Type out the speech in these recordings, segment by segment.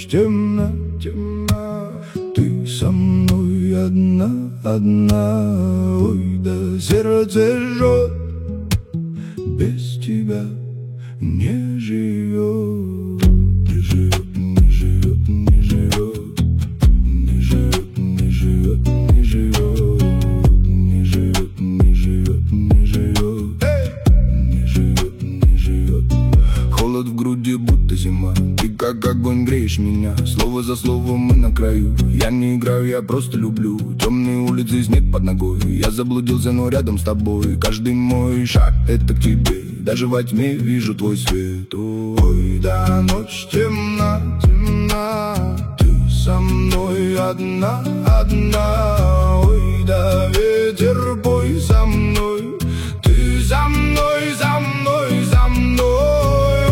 темно, темно. Ты со мной одна, одна. Ой, да сердце жжет, без тебя не живет. Не живет, не живет, не живет. Не живет, не живет, не живет. Не живет, не живет, не живет. Не живет, не живет. Холод в груди, будто зима. Ты как огонь греешь меня. Слово за словом мы на краю. Я не играю, я просто люблю. Темные улицы, снег под ногой. Я заблудился, но рядом с тобой. Каждый мой шаг — это к тебе. Даже во тьме вижу твой свет. Ой, да ночь темна, темна. Ты со мной одна, одна. Ой, да ветер, бой со мной. Ты за мной, за мной, за мной.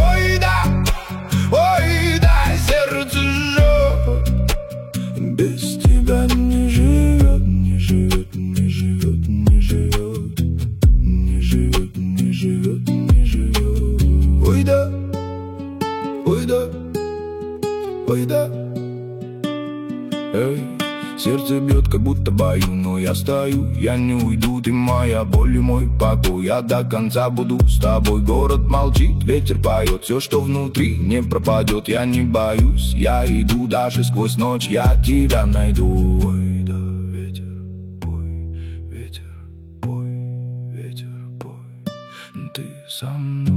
Ой, да сердце жжет, без тебя не живет, не живет, не живет, не живет. Не живет, не живет, не живет. Ой, да, ой, да, ой, да. Эй, сердце бьет, как будто бою, но я стою, я не уйду. Ты моя боль и мой покой, я до конца буду с тобой. Город молчит, ветер поет, все, что внутри, не пропадет. Я не боюсь, я иду даже сквозь ночь, я тебя найду. Ой, да, ветер, пой, ветер, пой, ветер, пой. Ты со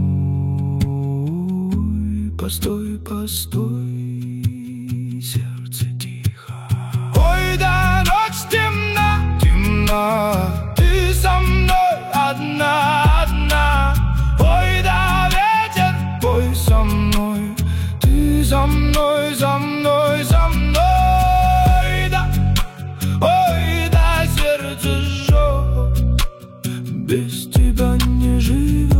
мной, постой, постой, сердце тихо. Ой, да ночь темна, темна. Ты со мной одна, одна. Ой, да ветер, пой со мной. Ты за мной, за мной, за мной. Да, ой, да сердце жжет, без тебя не живет.